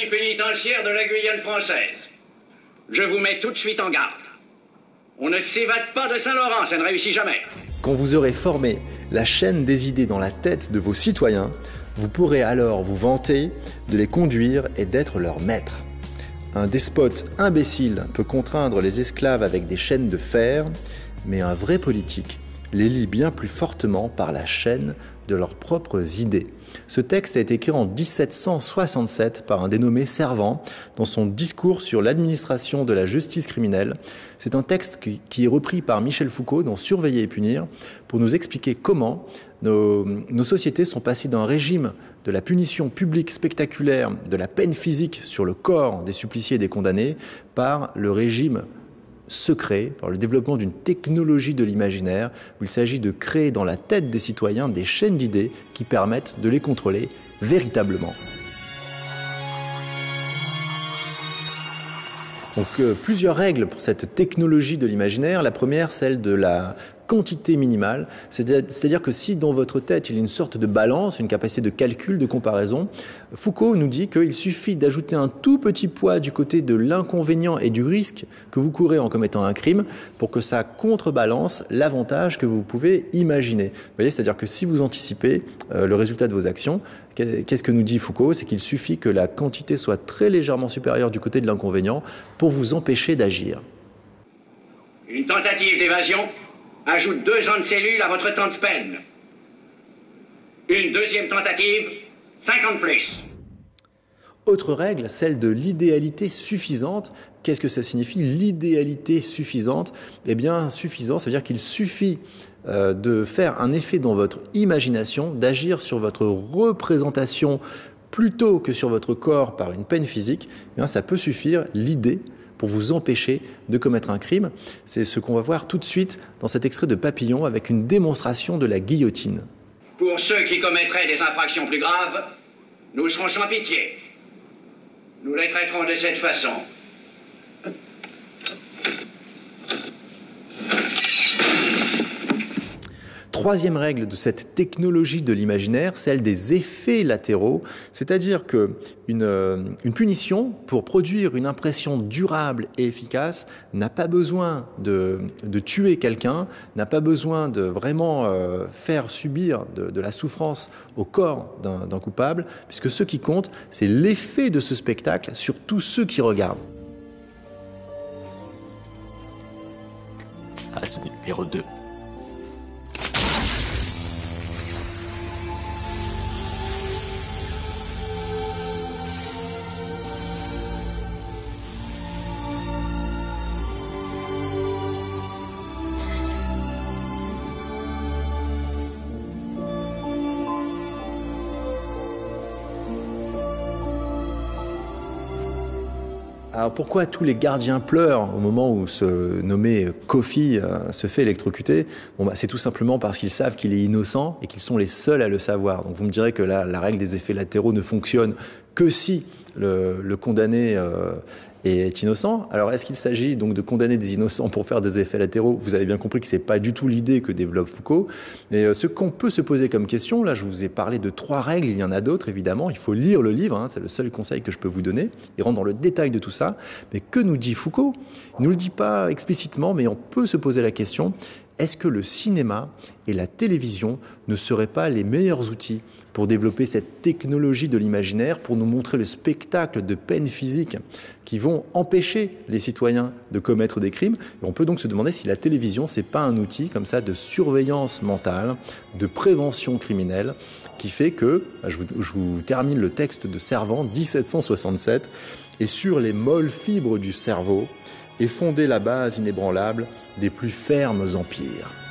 colonie pénitentiaire de la Guyane française. Je vous mets tout de suite en garde. On ne s'évade pas de Saint-Laurent, ça ne réussit jamais. Quand vous aurez formé la chaîne des idées dans la tête de vos citoyens, vous pourrez alors vous vanter de les conduire et d'être leur maître. Un despote imbécile peut contraindre les esclaves avec des chaînes de fer, mais un vrai politique les lie bien plus fortement par la chaîne de leurs propres idées. Ce texte a été écrit en 1767 par un dénommé Servan dans son discours sur l'administration de la justice criminelle. C'est un texte qui est repris par Michel Foucault dans Surveiller et punir pour nous expliquer comment nos sociétés sont passées d'un régime de la punition publique spectaculaire, de la peine physique sur le corps des suppliciés et des condamnés, par le régime secret, par le développement d'une technologie de l'imaginaire, où il s'agit de créer dans la tête des citoyens des chaînes d'idées qui permettent de les contrôler véritablement. Donc plusieurs règles pour cette technologie de l'imaginaire. La première, celle de la quantité minimale, c'est-à-dire que si dans votre tête il y a une sorte de balance, une capacité de calcul, de comparaison, Foucault nous dit qu'il suffit d'ajouter un tout petit poids du côté de l'inconvénient et du risque que vous courez en commettant un crime pour que ça contrebalance l'avantage que vous pouvez imaginer. Vous voyez, c'est-à-dire que si vous anticipez le résultat de vos actions, qu'est-ce que nous dit Foucault? C'est qu'il suffit que la quantité soit très légèrement supérieure du côté de l'inconvénient pour vous empêcher d'agir. Une tentative d'évasion ajoute 2 ans de cellule à votre temps de peine. Une deuxième tentative, 50 plus. Autre règle, celle de l'idéalité suffisante. Qu'est-ce que ça signifie, l'idéalité suffisante? Eh bien, suffisant, ça veut dire qu'il suffit de faire un effet dans votre imagination, d'agir sur votre représentation plutôt que sur votre corps par une peine physique. Eh bien, ça peut suffire, l'idée, pour vous empêcher de commettre un crime. C'est ce qu'on va voir tout de suite dans cet extrait de Papillon avec une démonstration de la guillotine. Pour ceux qui commettraient des infractions plus graves, nous serons sans pitié. Nous les traiterons de cette façon. Troisième règle de cette technologie de l'imaginaire, celle des effets latéraux, c'est-à-dire qu'une punition, pour produire une impression durable et efficace, n'a pas besoin de tuer quelqu'un, n'a pas besoin de vraiment faire subir de la souffrance au corps d'un coupable, puisque ce qui compte, c'est l'effet de ce spectacle sur tous ceux qui regardent. Phase numéro 2. Alors pourquoi tous les gardiens pleurent au moment où ce nommé Kofi se fait électrocuter? C'est tout simplement parce qu'ils savent qu'il est innocent et qu'ils sont les seuls à le savoir. Donc vous me direz que la règle des effets latéraux ne fonctionne que si le condamné est innocent. Alors est-ce qu'il s'agit donc de condamner des innocents pour faire des effets latéraux? Vous avez bien compris que ce n'est pas du tout l'idée que développe Foucault. Et ce qu'on peut se poser comme question, là je vous ai parlé de 3 règles, il y en a d'autres évidemment, il faut lire le livre, c'est le seul conseil que je peux vous donner, et rentrer dans le détail de tout ça. Mais que nous dit Foucault? Il ne nous le dit pas explicitement, mais on peut se poser la question, est-ce que le cinéma et la télévision ne seraient pas les meilleurs outils pour développer cette technologie de l'imaginaire, pour nous montrer le spectacle de peines physiques qui vont empêcher les citoyens de commettre des crimes? Et on peut donc se demander si la télévision, c'est pas un outil comme ça de surveillance mentale, de prévention criminelle, qui fait que, je vous termine le texte de Servan, 1767, et sur les molles fibres du cerveau est fondée la base inébranlable des plus fermes empires.